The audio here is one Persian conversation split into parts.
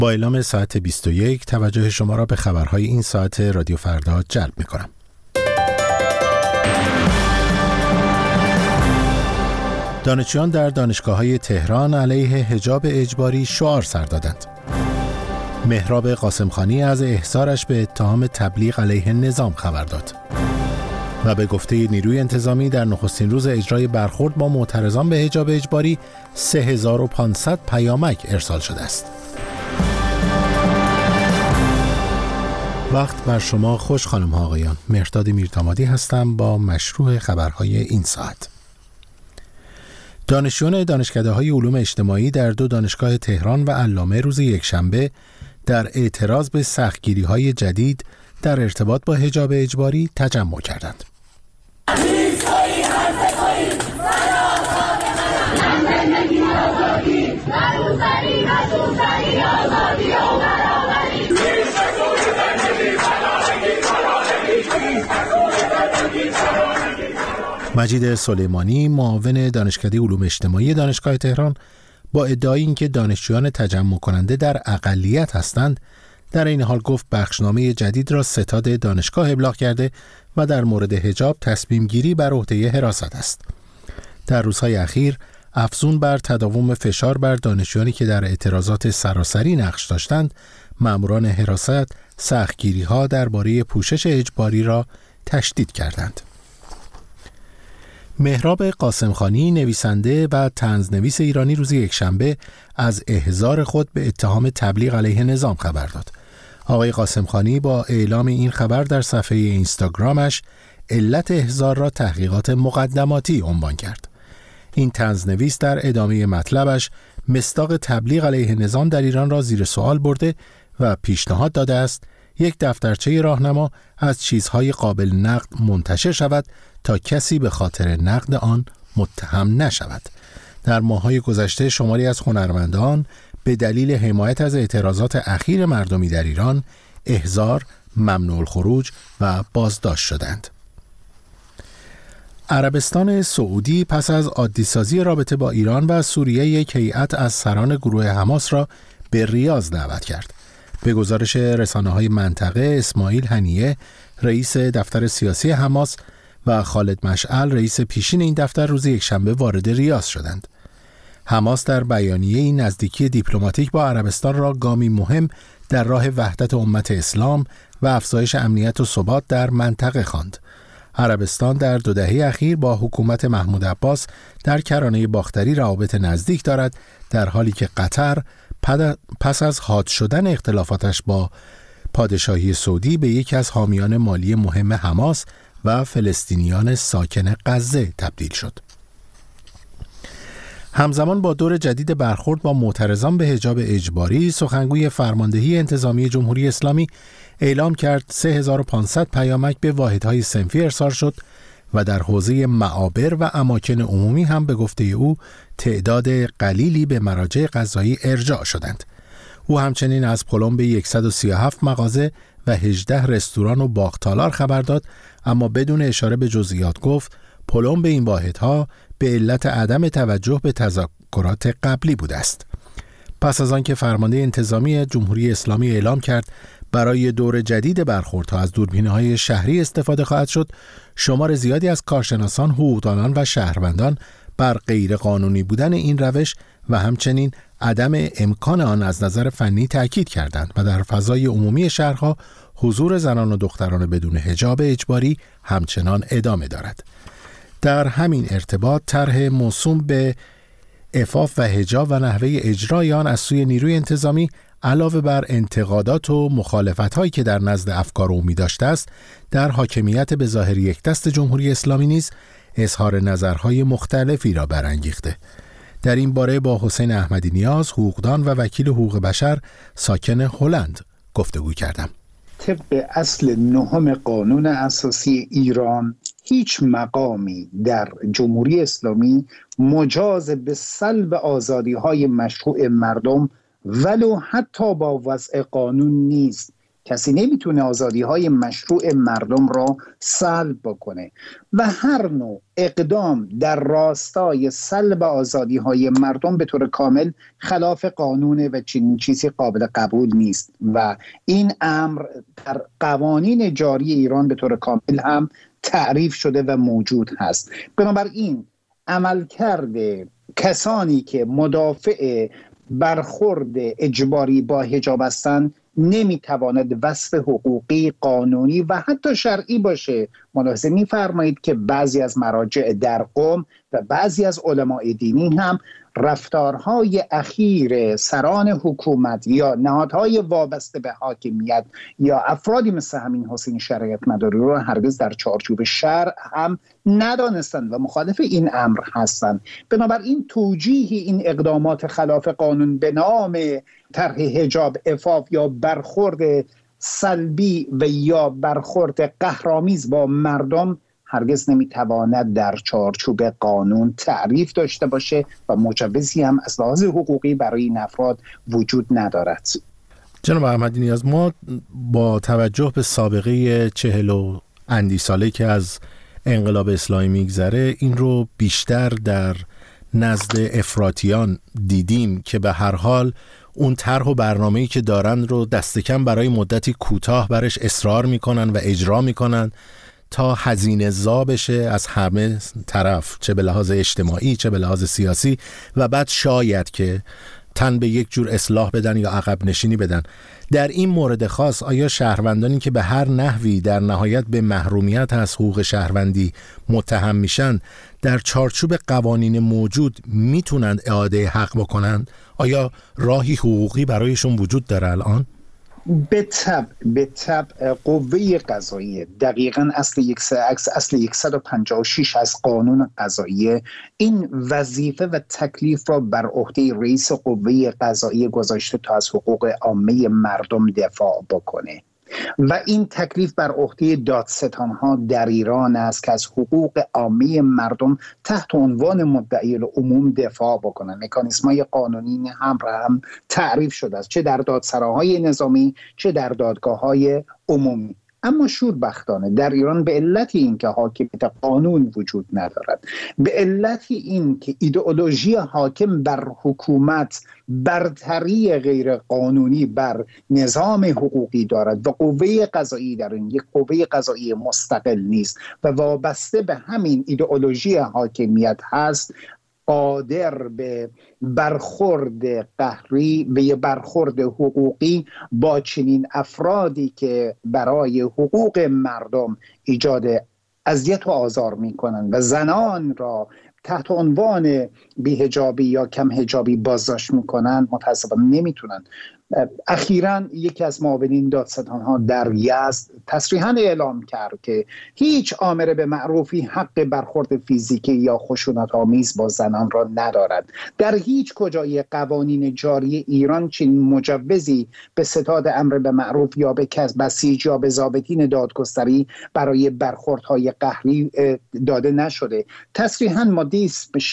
با اعلام ساعت 21 توجه شما را به خبرهای این ساعت رادیو فردا جلب می‌کنم. دانشجویان در دانشگاه‌های تهران علیه حجاب اجباری شعار سر دادند. مهراب قاسمخانی از احضارش به اتهام تبلیغ علیه نظام خبر داد. و به گفته نیروی انتظامی در نخستین روز اجرای برخورد با معترضان به حجاب اجباری 3500 پیامک ارسال شده است. وقت بر شما خوش خانم ها آقایان. مهرداد میردامادی هستم با مشروع خبرهای این ساعت. دانشجویان دانشکده‌های علوم اجتماعی در 2 دانشگاه تهران و علامه روز یکشنبه در اعتراض به سختگیری‌های جدید در ارتباط با حجاب اجباری تجمع کردند. مجید سلیمانی معاون دانشکده علوم اجتماعی دانشگاه تهران با ادعای اینکه دانشجویان تجمع کننده در اقلیت هستند در این حال گفت بخشنامه جدید را ستاد دانشگاه ابلاغ کرده و در مورد حجاب تصمیم گیری بر عهده حراست است. در روزهای اخیر افزون بر تداوم فشار بر دانشجویانی که در اعتراضات سراسری نقش داشتند، ماموران حراست سختگیری‌ها درباره پوشش اجباری را تشدید کردند. مهراب قاسمخانی نویسنده و طنزنویس ایرانی روز یکشنبه از احضار خود به اتهام تبلیغ علیه نظام خبر داد. آقای قاسمخانی با اعلام این خبر در صفحه اینستاگرامش علت احضار را تحقیقات مقدماتی عنوان کرد. این طنزنویس در ادامه مطلبش مصداق تبلیغ علیه نظام در ایران را زیر سوال برده و پیشنهاد داده است یک دفترچه راهنما از چیزهای قابل نقد منتشر شود تا کسی به خاطر نقد آن متهم نشود. در ماه‌های گذشته شماری از هنرمندان به دلیل حمایت از اعتراضات اخیر مردمی در ایران احضار، ممنوع الخروج و بازداشت شدند. عربستان سعودی پس از عادی‌سازی رابطه با ایران و سوریه یک هیئت از سران گروه حماس را به ریاض دعوت کرد. به گزارش رسانه‌های منطقه، اسماعیل هنیه رئیس دفتر سیاسی حماس و خالد مشعل رئیس پیشین این دفتر روز یکشنبه وارد ریاض شدند. حماس در بیانیه این نزدیکی دیپلماتیک با عربستان را گامی مهم در راه وحدت امت اسلام و افزایش امنیت و ثبات در منطقه خواند. عربستان در 2 دهه اخیر با حکومت محمود عباس در کرانه باختری روابط نزدیک دارد، در حالی که قطر پس از حاد شدن اختلافاتش با پادشاهی سعودی به یکی از حامیان مالی مهم حماس و فلسطینیان ساکن غزه تبدیل شد. همزمان با دور جدید برخورد با معترضان به حجاب اجباری، سخنگوی فرماندهی انتظامی جمهوری اسلامی اعلام کرد 3500 پیامک به واحدهای صنفی ارسال شد و در حوزه معابر و اماکن عمومی هم به گفته او تعداد قلیلی به مراجع قضایی ارجاع شدند. او همچنین از پلمب 137 مغازه و 18 رستوران و باغ‌تالار خبر داد، اما بدون اشاره به جزئیات گفت پلمب این واحدها به علت عدم توجه به تذکرات قبلی بوده است. پس از آنکه فرمانده انتظامی جمهوری اسلامی اعلام کرد برای دور جدید برخوردها از دوربین‌های شهری استفاده خواهد شد، شمار زیادی از کارشناسان، حقوقدانان و شهروندان بر غیر قانونی بودن این روش و همچنین عدم امکان آن از نظر فنی تأکید کردند و در فضای عمومی شهرها حضور زنان و دختران بدون حجاب اجباری همچنان ادامه دارد. در همین ارتباط طرح موسوم به عفاف و حجاب و نحوه اجرای آن از سوی نیروی انتظامی علاوه بر انتقادات و مخالفت‌هایی که در نزد افکار عمومی داشته است، در حاکمیت به ظاهر یک دست جمهوری اسلامی نیز اظهار نظرهای مختلفی را برانگیخته. در این باره با حسین احمدی نیاز، حقوقدان و وکیل حقوق بشر ساکن هلند گفتگو کردم. طبق اصل 9 قانون اساسی ایران، هیچ مقامی در جمهوری اسلامی مجاز به سلب آزادی‌های مشروع مردم ولو حتی با وضع قانون نیست کسی نمیتونه آزادی‌های مشروع مردم را سلب بکنه و هر نوع اقدام در راستای سلب آزادی‌های مردم به طور کامل خلاف قانونه و چنین چیزی قابل قبول نیست و این امر در قوانین جاری ایران به طور کامل هم تعریف شده و موجود هست. بنابراین عملکرد کسانی که مدافع برخورد اجباری با حجاب هستند نمیتواند وصف حقوقی، قانونی و حتی شرعی باشه. ملاحظه می‌فرمایید که بعضی از مراجع در قم و بعضی از علماء دینی هم رفتارهای اخیر سران حکومت یا نهادهای وابسته به حاکمیت یا افرادی مثل همین حسین شریعت مداری رو هرگز در چارچوب شرع هم ندانستند و مخالف این امر هستند. بنابراین توجیه این اقدامات خلاف قانون به نام طرح حجاب، عفاف یا برخورد سلبی و یا برخورد قهرآمیز با مردم هرگز نمیتواند در چارچوب قانون تعریف داشته باشه و مجوزی هم از لحاظ حقوقی برای این افراد وجود ندارد. جناب احمدی نیاز، ما با توجه به سابقه 40 و اندی ساله که از انقلاب اسلامی میگذره این رو بیشتر در نزد افراطیان دیدیم که به هر حال اون طرح و برنامه‌ای که دارن رو دست کم برای مدتی کوتاه برش اصرار میکنن و اجرا میکنن تا هزینه زا بشه از همه طرف، چه به لحاظ اجتماعی چه به لحاظ سیاسی، و بعد شاید که تن به یک جور اصلاح بدن یا عقب نشینی بدن. در این مورد خاص آیا شهروندانی که به هر نحوی در نهایت به محرومیت از حقوق شهروندی متهم میشن در چارچوب قوانین موجود میتونند اعاده حق بکنند؟ آیا راهی حقوقی برایشون وجود داره الان؟ به طبع قوه قضاییه، دقیقاً اصل 156 از قانون قضاییه این وظیفه و تکلیف را بر عهده رئیس قوه قضاییه گذاشته تا از حقوق عامه مردم دفاع بکنه و این تکلیف بر عهده دادستان‌ها در ایران است که از حقوق عامه مردم تحت عنوان مدعی العموم دفاع بکنند. مکانیزم‌های قانونی هم تعریف شده است، چه در دادسراهای نظامی چه در دادگاه‌های عمومی. اما شوربختانه در ایران به علت این که حاکمیت قانون وجود ندارد، به علت این که ایدئولوژی حاکم بر حکومت برتری غیر قانونی بر نظام حقوقی دارد و قوه قضایی در این یک قوه قضایی مستقل نیست و وابسته به همین ایدئولوژی حاکمیت هست، قادر به برخورد قهری و یا برخورد حقوقی با چنین افرادی که برای حقوق مردم ایجاد اذیت و آزار می‌کنند و زنان را تحت عنوان بی‌حجابی یا کم حجابی بازداشت می‌کنند متأسفانه نمی‌تونند. اخیراً یکی از معاونین دادستان‌ها در یزد تصریحاً اعلام کرد که هیچ آمر به معروفی حق برخورد فیزیکی یا خشونت‌آمیز با زنان را ندارد. در هیچ کجای قوانین جاری ایران چنین مجوزی به ستاد امر به معروف یا به بسیج یا به ضابطین دادگستری برای برخوردهای قهری داده نشده. تصریحاً ماده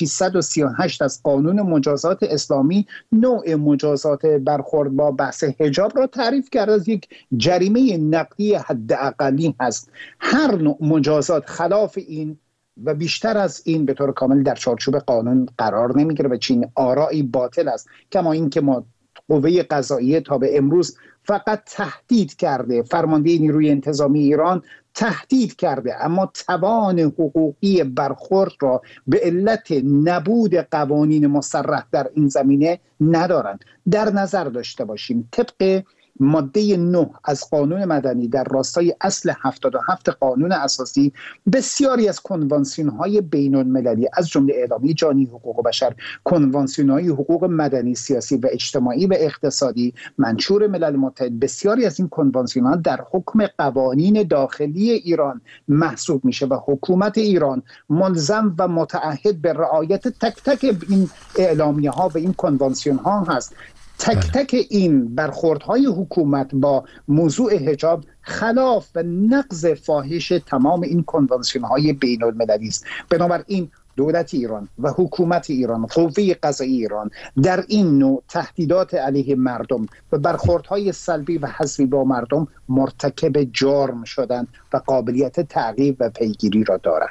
638 از قانون مجازات اسلامی نوع مجازات برخورد با بحث حجاب را تعریف کرد از یک جریمه نقدی حداقلی هست. هر نوع مجازات خلاف این و بیشتر از این به طور کامل در چارچوب قانون قرار نمیگیره و چین آرائی باطل است. کما اینکه ما قوه قضاییه تا به امروز فقط تهدید کرده، فرمانده نیروی انتظامی ایران تهدید کرده، اما توان حقوقی برخورد را به علت نبود قوانین مصرح در این زمینه ندارند. در نظر داشته باشیم طبق ماده 9 از قانون مدنی در راستای اصل 77 قانون اساسی بسیاری از کنوانسیون‌های بین‌المللی از جمله اعلامیه جهانی حقوق بشر، کنوانسیون‌های حقوق مدنی، سیاسی و اجتماعی و اقتصادی منشور ملل متحد، بسیاری از این کنوانسیون‌ها در حکم قوانین داخلی ایران محسوب میشه و حکومت ایران ملزم و متعهد به رعایت تک تک این اعلامیه‌ها و این کنوانسیون‌ها هست. تک تک این برخوردهای حکومت با موضوع حجاب خلاف و نقض فاحش تمام این کنوانسیون‌های بین‌المللی است. بنابراین دولت ایران و حکومت ایران، قوه قضایی ایران در این نوع تهدیدات علیه مردم و برخوردهای سلبی و حذفی با مردم مرتکب جرم شدند و قابلیت تعقیب و پیگیری را دارد.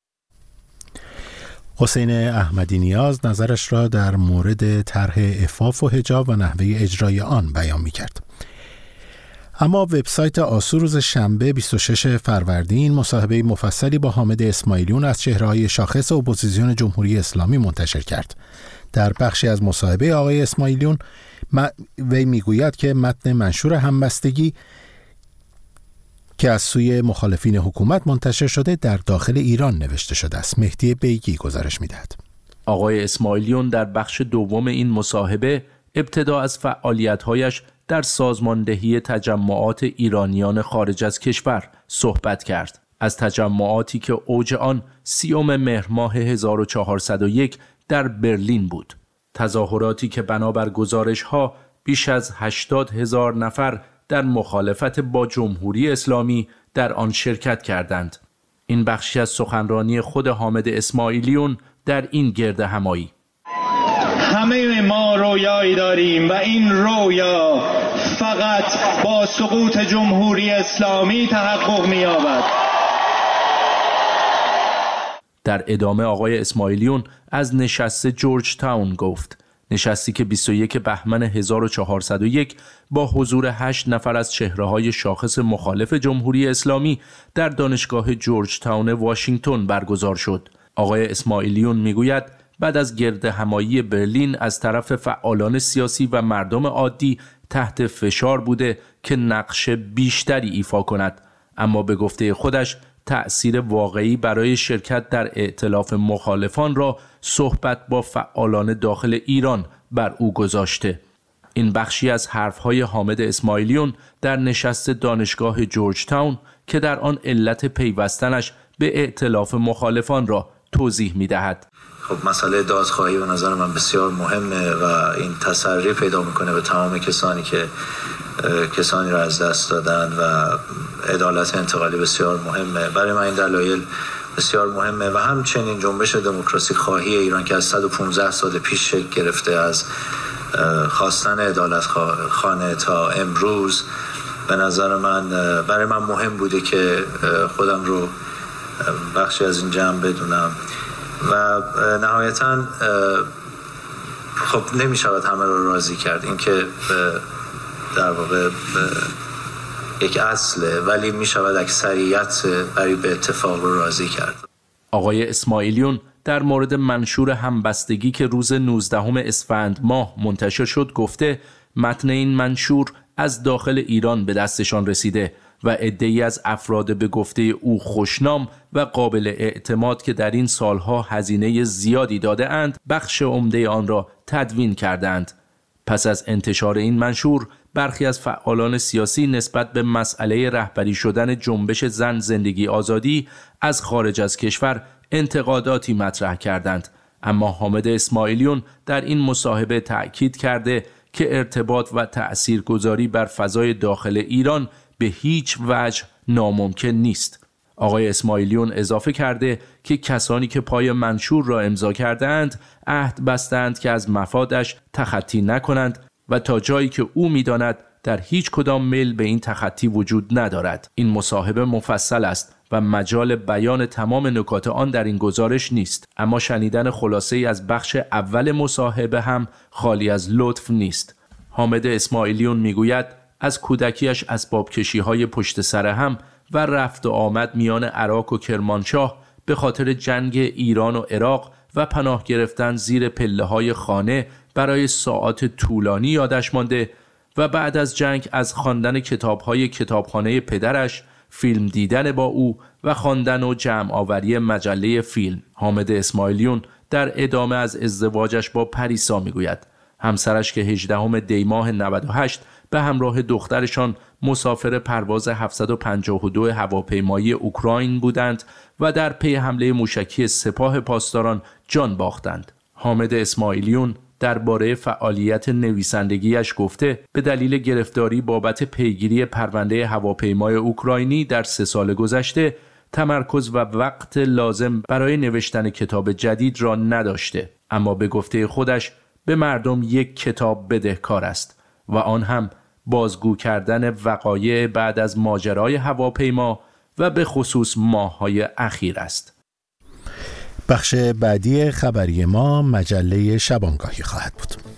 حسین احمدی نیاز نظرش را در مورد طرح عفاف و حجاب و نحوه اجرای آن بیان می‌کرد. اما وبسایت آسو روز شنبه 26 فروردین مصاحبه مفصلی با حامد اسماعیلیون از چهره‌های شاخص اپوزیسیون جمهوری اسلامی منتشر کرد. در بخشی از مصاحبه آقای اسماعیلیون وی میگوید که متن منشور همبستگی که از سوی مخالفین حکومت منتشر شده در داخل ایران نوشته شده است. مهدی بیگی گزارش می‌دهد. آقای اسماعیلیون در بخش دوم این مصاحبه ابتدا از فعالیت‌هایش در سازماندهی تجمعات ایرانیان خارج از کشور صحبت کرد. از تجمعاتی که اوج آن 30 مهر ماه 1401 در برلین بود. تظاهراتی که بنابر گزارش‌ها بیش از 80,000 نفر در مخالفت با جمهوری اسلامی در آن شرکت کردند. این بخشی از سخنرانی خود حامد اسماعیلیون در این گردهمایی. همه ما رویایی داریم و این رویا فقط با سقوط جمهوری اسلامی تحقق می‌یابد. در ادامه آقای اسماعیلیون از نشست جورج تاون گفت. نشستی که 21 بهمن 1401 با حضور 8 نفر از چهره‌های شاخص مخالف جمهوری اسلامی در دانشگاه جورج تاون واشنگتن برگزار شد. آقای اسماعیلیون میگوید بعد از گردهمایی برلین از طرف فعالان سیاسی و مردم عادی تحت فشار بوده که نقش بیشتری ایفا کند، اما به گفته خودش تأثیر واقعی برای شرکت در ائتلاف مخالفان را صحبت با فعالان داخل ایران بر او گذاشته. این بخشی از حرفهای حامد اسماعیلیون در نشست دانشگاه جورج تاون که در آن علت پیوستنش به ائتلاف مخالفان را توضیح می دهد. خب مسئله دادخواهی به نظر من بسیار مهمه و این تسری پیدا میکنه به تمام کسانی را از دست دادن و عدالت انتقالی بسیار مهمه. برای من این دلایل بسیار مهمه و همچنین جنبش دموکراسی خواهی ایران که از 115 سال پیش شکل گرفته، از خواستن عدالت خانه تا امروز، به نظر من برای من مهم بوده که خودم رو بخشی از این جمع بدونم و نهایتاً خب نمی شود همه رو راضی کرد. این که در واقع یک اصله، ولی می شود اکثریت برای به اتفاق رو راضی کرد. آقای اسماعیلیون در مورد منشور همبستگی که روز 19 اسفند ماه منتشر شد گفته متن این منشور از داخل ایران به دستشان رسیده و عده‌ای از افراد به گفته او خوشنام و قابل اعتماد که در این سالها هزینه زیادی داده اند بخش عمده آن را تدوین کردند. پس از انتشار این منشور برخی از فعالان سیاسی نسبت به مسئله رهبری شدن جنبش زن زندگی آزادی از خارج از کشور انتقاداتی مطرح کردند، اما حامد اسماعیلیون در این مصاحبه تأکید کرده که ارتباط و تأثیرگذاری بر فضای داخل ایران به هیچ وجه ناممکن نیست. آقای اسماعیلیون اضافه کرده که کسانی که پای منشور را امضا کردند عهد بستند که از مفادش تخطی نکنند و تا جایی که او می‌داند در هیچ کدام میل به این تخطی وجود ندارد. این مصاحبه مفصل است و مجال بیان تمام نکات آن در این گزارش نیست، اما شنیدن خلاصه‌ای از بخش اول مصاحبه هم خالی از لطف نیست. حامد اسماعیلیون میگوید از کودکیش اسباب کشی‌های پشت سر هم و رفت و آمد میان عراق و کرمانشاه به خاطر جنگ ایران و عراق و پناه گرفتن زیر پله‌های خانه برای ساعات طولانی یادش مانده و بعد از جنگ از خواندن کتاب‌های کتابخانه پدرش، فیلم دیدن با او و خواندن و جمع آوری مجله فیلم. حامد اسماعیلیون در ادامه از ازدواجش با پریسا میگوید. همسرش که 18 دی ماه 98 به همراه دخترشان مسافر پرواز 752 هواپیمایی اوکراین بودند و در پی حمله موشکی سپاه پاسداران جان باختند. حامد اسماعیلیون درباره فعالیت نویسندگیش گفته به دلیل گرفتاری بابت پیگیری پرونده هواپیمای اوکراینی در 3 سال گذشته تمرکز و وقت لازم برای نوشتن کتاب جدید را نداشته، اما به گفته خودش به مردم یک کتاب بدهکار است و آن هم بازگو کردن وقایع بعد از ماجرای هواپیما و به خصوص ماه‌های اخیر است. بخش بعدی خبری ما مجله شبانگاهی خواهد بود.